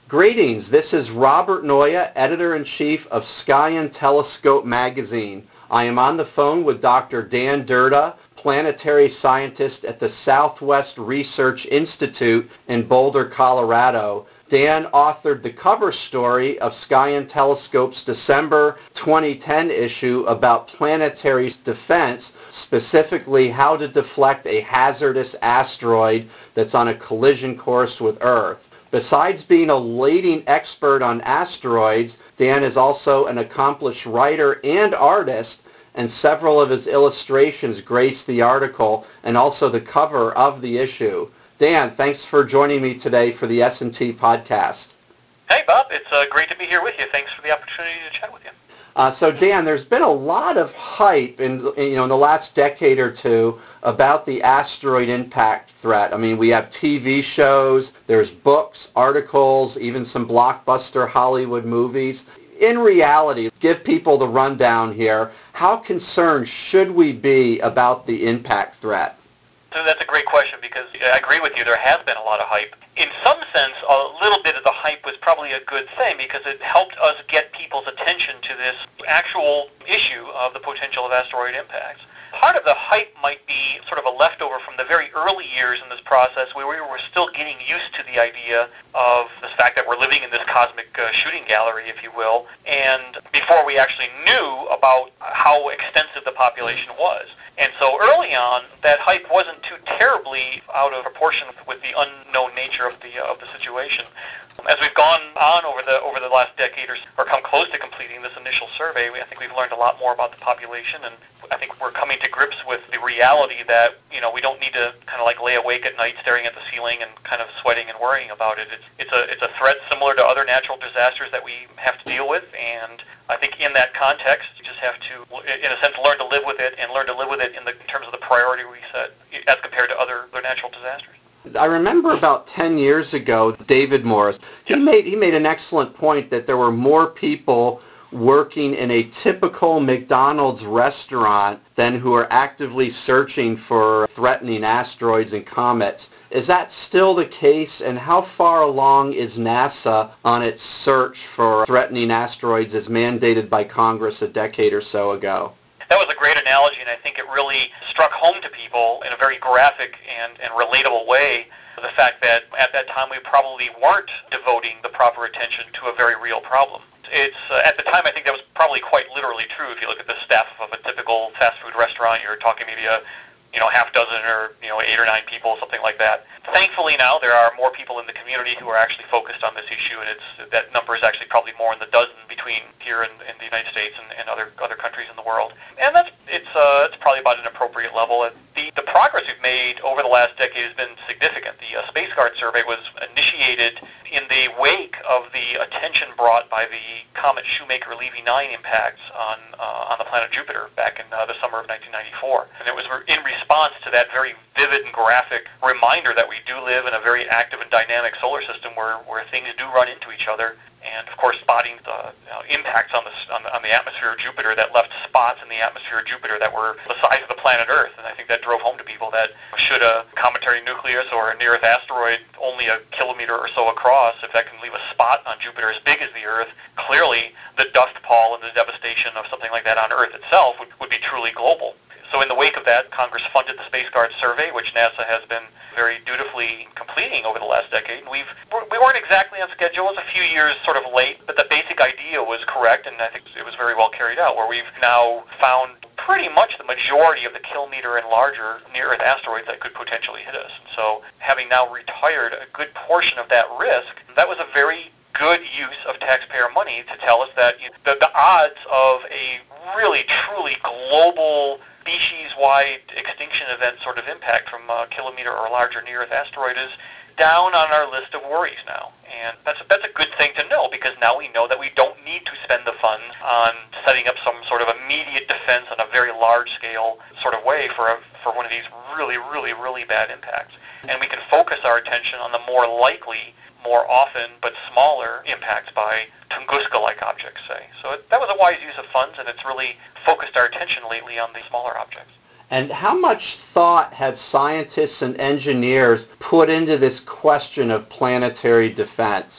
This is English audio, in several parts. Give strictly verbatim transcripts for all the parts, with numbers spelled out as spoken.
Greetings, this is Robert Noya, Editor-in-Chief of Sky and Telescope magazine. I am on the phone with Doctor Dan Derda, planetary scientist at the Southwest Research Institute in Boulder, Colorado. Dan authored the cover story of Sky and Telescope's December twenty ten issue about planetary defense, specifically how to deflect a hazardous asteroid that's on a collision course with Earth. Besides being a leading expert on asteroids, Dan is also an accomplished writer and artist, and several of his illustrations grace the article and also the cover of the issue. Dan, thanks for joining me today for the S and T podcast. Hey, Bob. It's uh, great to be here with you. Thanks for the opportunity to chat with you. Uh, so, Dan, there's been a lot of hype in, you know, in the last decade or two about the asteroid impact threat. I mean, we have T V shows, there's books, articles, even some blockbuster Hollywood movies. In reality, give people the rundown here. How concerned should we be about the impact threat? So that's a great question because I agree with you. There has been a lot of hype. In some sense, a little bit of the hype was probably a good thing because it helped us get people's attention to this actual issue of the potential of asteroid impacts. Part of the hype might be sort of a leftover from the very early years in this process where we were still getting used to the idea of the fact that we're living in this cosmic uh, shooting gallery, if you will, and before we actually knew about how extensive the population was. And so early on, that hype wasn't too terribly out of proportion with the unknown nature of the uh, of the situation. As we've gone on over the over the last decade or, or come close to completing this initial survey, we, I think we've learned a lot more about the population, and I think we're coming to grips with the reality that, you know, we don't need to kind of like lay awake at night staring at the ceiling and kind of sweating and worrying about it. It's it's a it's a threat similar to other natural disasters that we have to deal with, and I think in that context, you just have to, in a sense, learn to live with it and learn to live with it in, the, in terms of the priority we set as compared to other, other natural disasters. I remember about ten years ago, David Morris, he yes. made he made an excellent point that there were more people working in a typical McDonald's restaurant than who are actively searching for threatening asteroids and comets. Is that still the case, and how far along is NASA on its search for threatening asteroids as mandated by Congress a decade or so ago? That was a great analogy, and I think it really struck home to people in a very graphic and, and relatable way the fact that at that time we probably weren't devoting the proper attention to a very real problem. It's uh, at the time I think that was probably quite literally true. If you look at the staff of a typical fast food restaurant, you're talking maybe a you know half dozen or you know eight or nine people, something like that. Thankfully now there are more people in the community who are actually focused on this issue, and it's that number is actually probably more in the dozen between here in, in the United States and, and other other countries in the world. And that's it's uh, it's probably about an appropriate level. The the progress we've made over the last decade has been significant. The uh, Space Guard survey was initiated in the wake of the attention brought by the comet Shoemaker-Levy nine impacts on uh, on the planet Jupiter back in uh, the summer of nineteen ninety-four, and it was in response to that very vivid and graphic reminder that we do live in a very active and dynamic solar system where, where things do run into each other, and of course spotting the you know, impacts on the, on the on the atmosphere of Jupiter that left spots in the atmosphere of Jupiter that were the size of the planet Earth. And I think that drove home to people that should a cometary nucleus or a near-Earth asteroid only a kilometer or so across, if that can leave a spot on Jupiter as big as the Earth, clearly the dust pall and the devastation of something like that on Earth itself would, would be truly global. So in the wake of that, Congress funded the Space Guard survey, which NASA has been very dutifully completing over the last decade. And we've, we weren't exactly on schedule. It was a few years sort of late, but the basic idea was correct, and I think it was very well carried out, where we've now found pretty much the majority of the kilometer and larger near-Earth asteroids that could potentially hit us. And so having now retired a good portion of that risk, that was a very good use of taxpayer money to tell us that you know, the, the odds of a really, truly global species-wide extinction event sort of impact from a kilometer or larger near-Earth asteroid is down on our list of worries now. And that's a, that's a good thing to know, because now we know that we don't need to spend the funds on setting up some sort of immediate defense on a very large-scale sort of way for, a, for one of these really, really, really bad impacts. And we can focus our attention on the more likely, more often but smaller impacts by Tunguska-like objects, say. So it, that was a wise use of funds, and it's really focused our attention lately on the smaller objects. And how much thought have scientists and engineers put into this question of planetary defense?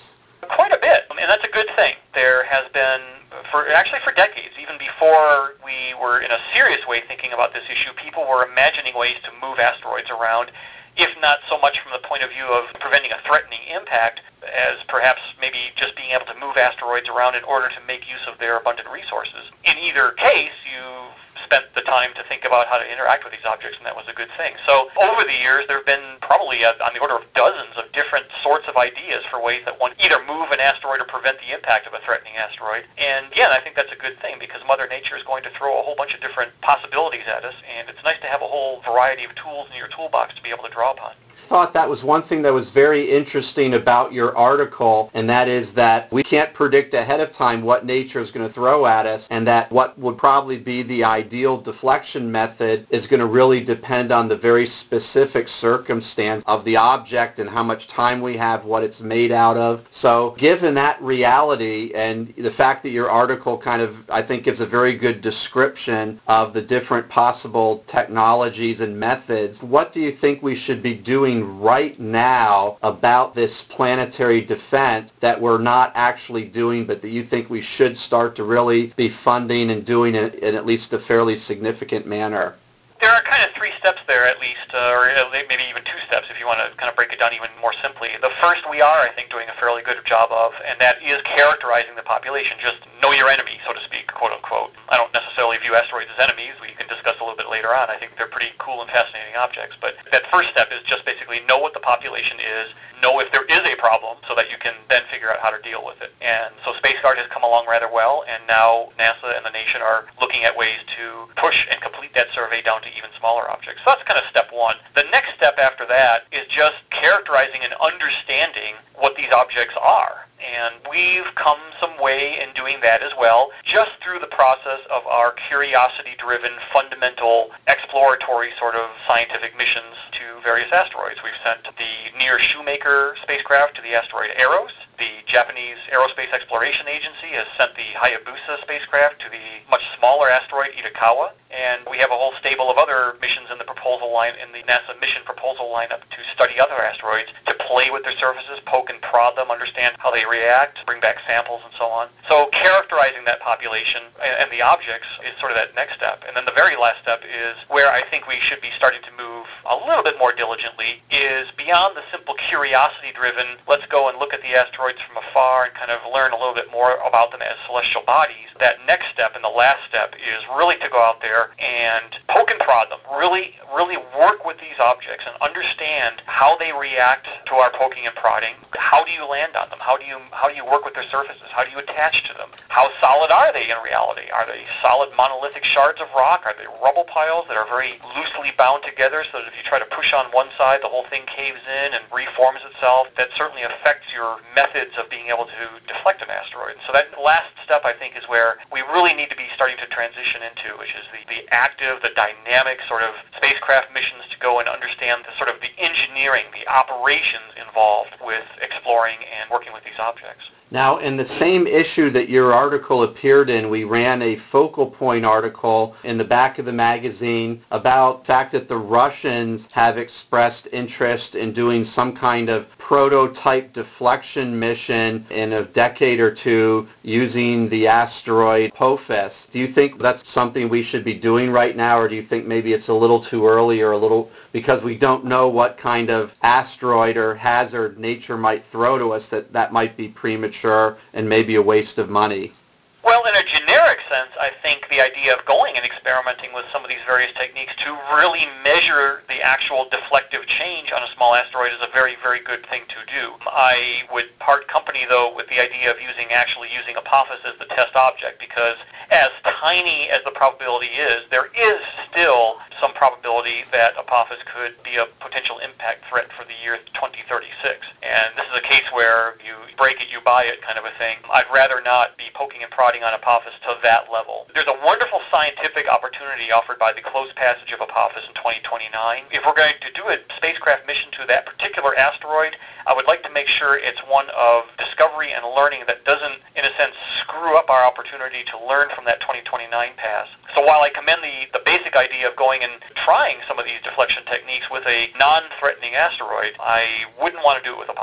quite a bit, and that's a good thing. There has been, for actually for decades, even before we were in a serious way thinking about this issue, people were imagining ways to move asteroids around, if not so much from the point of view of preventing a threatening impact, as perhaps maybe just being able to move asteroids around in order to make use of their abundant resources. In either case, you spent the time to think about how to interact with these objects, and that was a good thing. So over the years, there have been probably a, on the order of dozens of different sorts of ideas for ways that one either move an asteroid or prevent the impact of a threatening asteroid. And again, I think that's a good thing because Mother Nature is going to throw a whole bunch of different possibilities at us, and it's nice to have a whole variety of tools in your toolbox to be able to draw upon. I thought that was one thing that was very interesting about your article, and that is that we can't predict ahead of time what nature is going to throw at us, and that what would probably be the ideal deflection method is going to really depend on the very specific circumstance of the object and how much time we have, what it's made out of. So given that reality and the fact that your article kind of, I think, gives a very good description of the different possible technologies and methods, what do you think we should be doing right now about this planetary defense that we're not actually doing, but that you think we should start to really be funding and doing it in at least a fairly significant manner? There are kind of three steps there at least, uh, or maybe even two steps if you want to kind of break it down even more simply. The first we are, I think, doing a fairly good job of, and that is characterizing the population. Just know your enemy, so to speak, quote unquote. I don't necessarily view asteroids as enemies. We can discuss a little bit later on. I think they're pretty cool and fascinating objects. But that first step is just basically know what the population is, know if there is a problem so that you can then figure out how to deal with it. And so SpaceGuard has come along rather well, and now NASA and the nation are looking at ways to push and complete that survey down to even smaller objects. So that's kind of step one. The next step after that is just characterizing and understanding what these objects are. And we've come some way in doing that as well, just through the process of our curiosity-driven, fundamental, exploratory sort of scientific missions to various asteroids. We've sent the Near Shoemaker spacecraft to the asteroid Eros. The Japanese Aerospace Exploration Agency has sent the Hayabusa spacecraft to the much smaller asteroid Itokawa. And we have a whole stable of other missions in the proposal line, in the NASA mission proposal lineup to study other asteroids, to play with their surfaces, poke and prod them, understand how they react, bring back samples, and so on. So characterizing that population and the objects is sort of that next step. And then the very last step is where I think we should be starting to move a little bit more diligently, is beyond the simple curiosity-driven, let's go and look at the asteroids from afar and kind of learn a little bit more about them as celestial bodies. That next step and the last step is really to go out there and poke and prod them, really, really work with these objects and understand how they react to our poking and prodding. How do you land on them? How do you how do you work with their surfaces? How do you attach to them? How solid are they in reality? Are they solid monolithic shards of rock? Are they rubble piles that are very loosely bound together so that if you try to push on one side, the whole thing caves in and reforms itself? That certainly affects your methods of being able to deflect an asteroid. So that last step, I think, is where we really need to be starting to transition into, which is the, the active, the dynamic sort of spacecraft missions to go and understand the sort of the engineering, the operations involved with exploring and working with these objects. Now, in the same issue that your article appeared in, we ran a focal point article in the back of the magazine about the fact that the Russians have expressed interest in doing some kind of prototype deflection mission in a decade or two using the asteroid Apophis. Do you think that's something we should be doing right now, or do you think maybe it's a little too early or a little, because we don't know what kind of asteroid or hazard nature might throw to us, that that might be premature and maybe a waste of money? Well, in a generic sense, I think the idea of going and experimenting with some of these various techniques to really measure the actual deflective change on a small asteroid is a very, very good thing to do. I would part company, though, with the idea of using actually using Apophis as the test object, because as tiny as the probability is, there is still some probability that Apophis could be a potential impact threat for the year twenty thirty-six. And this is a case where you break it, you buy it kind of a thing. I'd rather not be poking and prodding on Apophis to that level. There's a wonderful scientific opportunity offered by the close passage of Apophis in twenty twenty-nine. If we're going to do a spacecraft mission to that particular asteroid, I would like to make sure it's one of discovery and learning that doesn't, in a sense, screw up our opportunity to learn from that twenty twenty-nine pass. So while I commend the, the basic idea of going and trying some of these deflection techniques with a non-threatening asteroid, I wouldn't want to do it with Apophis.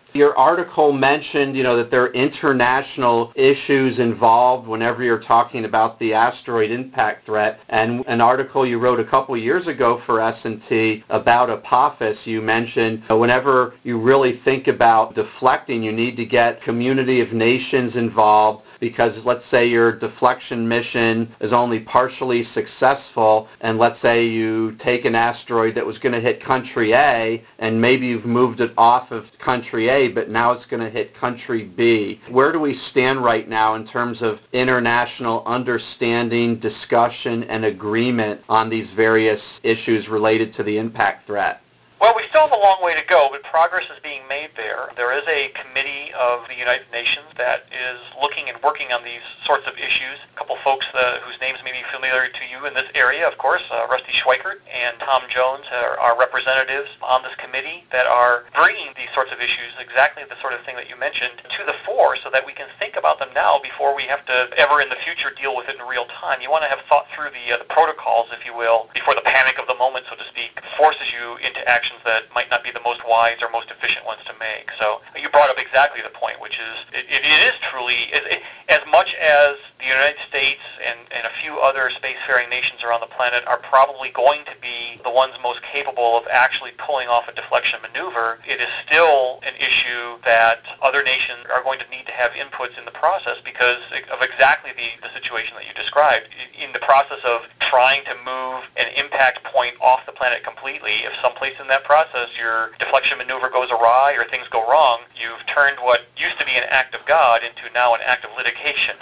Your article mentioned, you know, that there are international issues involved whenever you're talking about the asteroid impact threat. And an article you wrote a couple years ago for S and T about Apophis, you mentioned whenever you really think about deflecting, you need to get community of nations involved, because let's say your deflection mission is only partially successful, and let's say you take an asteroid that was going to hit country A, and maybe you've moved it off of country A, but now it's going to hit country B. Where do we stand right now in terms of international understanding, discussion, and agreement on these various issues related to the impact threat? Well, we still have a long way to go, but progress is being made there. There is a committee of the United Nations that is looking and working on these sorts of issues. A couple folks uh, whose names may be familiar to you in this area, of course, uh, Rusty Schweikert and Tom Jones are, are representatives on this committee that are bringing these sorts of issues, exactly the sort of thing that you mentioned, to the fore so that we can think about them now before we have to ever in the future deal with it in real time. You want to have thought through the, uh, the protocols, if you will, before the panic of the moment, so to speak, forces you into action that might not be the most wise or most efficient ones to make. So you brought up exactly the point, which is it, it is truly, it, it, as much as the United States and, and a few other spacefaring nations around the planet are probably going to be the ones most capable of actually pulling off a deflection maneuver, it is still an issue that other nations are going to need to have inputs in the process because of exactly the, the situation that you described. In the process of trying to move an impact point off the planet completely, if someplace in that process your deflection maneuver goes awry or things go wrong, you've turned what used to be an act of God into now an act of litigation.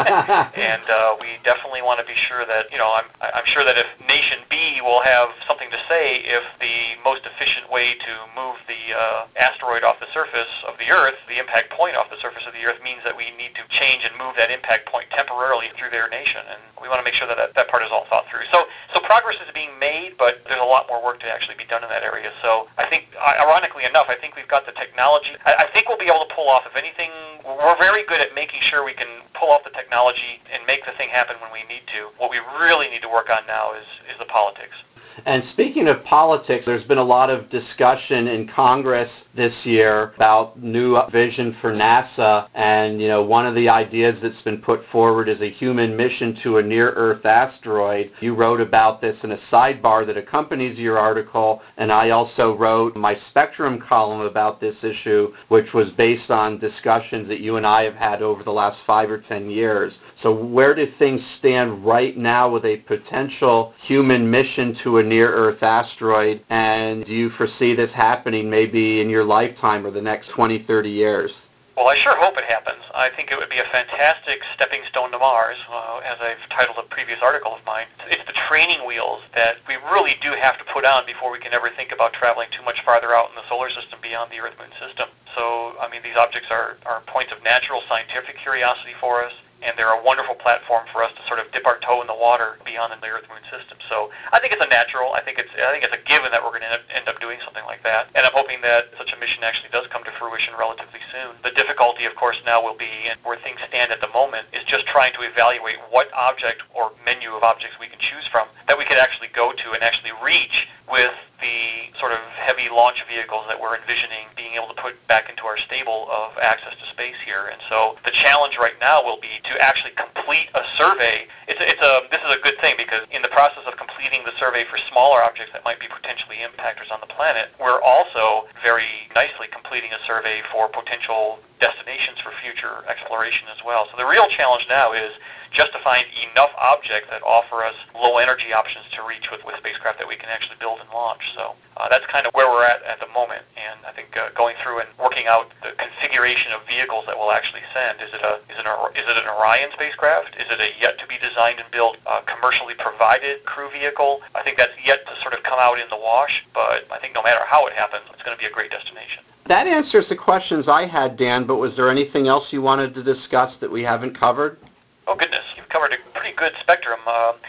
And uh, we definitely want to be sure that, you know, I'm, I'm sure that if Nation B will have something to say if the most efficient way to move the uh, asteroid off the surface of the Earth, the impact point off the surface of the Earth, means that we need to change and move that impact point temporarily through their nation. And we want to make sure that that, that part is all thought through. So, so progress is being made, but there's a lot more work to actually be done in that area. So I think, ironically enough, I think we've got the technology. I, I think we'll be able to pull off, if anything, we're very good at making sure we can pull off the technology and make the thing happen when we need to. What we really need to work on now is, is the politics. And speaking of politics, there's been a lot of discussion in Congress this year about new vision for NASA. And, you know, one of the ideas that's been put forward is a human mission to a near-Earth asteroid. You wrote about this in a sidebar that accompanies your article, and I also wrote my Spectrum column about this issue, which was based on discussions that you and I have had over the last five or ten years. So where do things stand right now with a potential human mission to a near-Earth asteroid, and do you foresee this happening maybe in your lifetime or the next twenty, thirty years? Well, I sure hope it happens. I think it would be a fantastic stepping stone to Mars, uh, as I've titled a previous article of mine. It's the training wheels that we really do have to put on before we can ever think about traveling too much farther out in the solar system beyond the Earth-Moon system. So, I mean, these objects are, are points of natural scientific curiosity for us, and they're a wonderful platform for us to sort of dip our toe in the water beyond the Earth-Moon system. So I think it's a natural. I think it's I think it's a given that we're going to end up doing something like that. And I'm hoping that such a mission actually does come to fruition relatively soon. The difficulty, of course, now will be, and where things stand at the moment, is just trying to evaluate what object or menu of objects we can choose from that we could actually go to and actually reach with the sort of heavy launch vehicles that we're envisioning being able to put back into our stable of access to space here. And so the challenge right now will be to actually complete a survey. It's a, it's a, this is a good thing because in the process of completing the survey for smaller objects that might be potentially impactors on the planet, we're also very nicely completing a survey for potential destinations for future exploration as well. So the real challenge now is just to find enough objects that offer us low energy options to reach with, with spacecraft that we can actually build and launch. So uh, that's kind of where we're at at the moment. And I think uh, going through and working out the configuration of vehicles that we'll actually send. Is it a is it, a, is it an Orion spacecraft? Is it a yet to be designed and built uh, commercially provided crew vehicle? I think that's yet to sort of come out in the wash. But I think no matter how it happens, it's going to be a great destination. That answers the questions I had, Dan, but was there anything else you wanted to discuss that we haven't covered? Oh, goodness. You've covered a pretty good spectrum. Uh,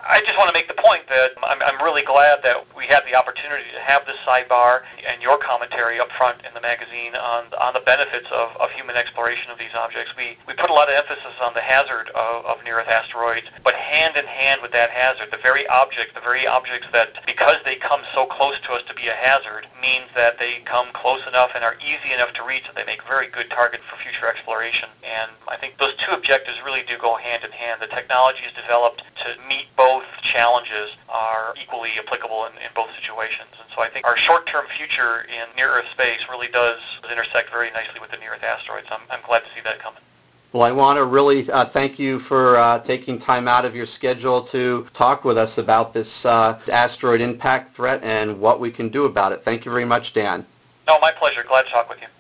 I just want to make the point that I'm, I'm really glad that we had the opportunity to have this sidebar and your commentary up front in the magazine on on the benefits of, of human exploration of these objects. We we put a lot of emphasis on the hazard of, of near-Earth asteroids, but hand in hand with that hazard, the very object, the very objects that, because they come so close to us to be a hazard, means that they come close enough and are easy enough to reach that they make very good targets for future exploration. And I think those two objectives really do go hand in hand. The technology is developed to meet both challenges are equally applicable in, in both situations. And so I think our short-term future in near-Earth space really does intersect very nicely with the near-Earth asteroids. I'm, I'm glad to see that coming. Well, I want to really uh, thank you for uh, taking time out of your schedule to talk with us about this uh, asteroid impact threat and what we can do about it. Thank you very much, Dan. No, my pleasure. Glad to talk with you.